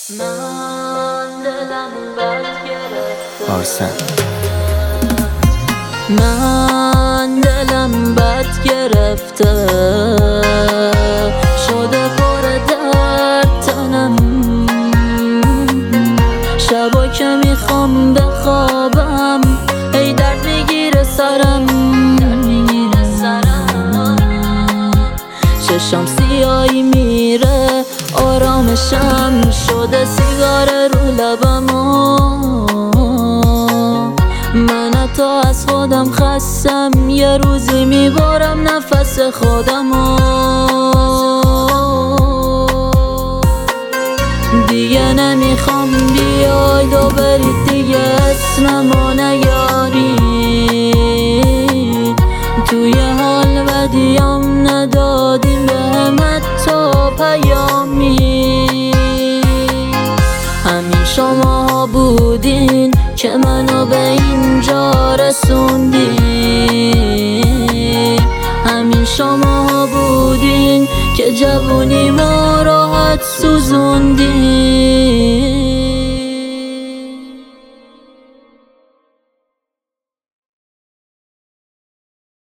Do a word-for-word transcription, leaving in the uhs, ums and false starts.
من دلم بد گرفته آرسن من دلم بد گرفته شده پر درد تنم. شبا که میخوام بخوابم ای درد میگیره سرم چشم سیاهی میره آرامشم شده سیگار رو لبم. من حتی از خودم خستم یه روزی میبارم نفس خودم. دیگه نمیخوام بیاید و برید دیگه اسممو نیاری. توی حال بدیم ندادیم بهم حتی پیامی. همین شماها بودین که منو به اینجا رسوندین. همین شماها بودین که جوونی ما راحت سوزوندین.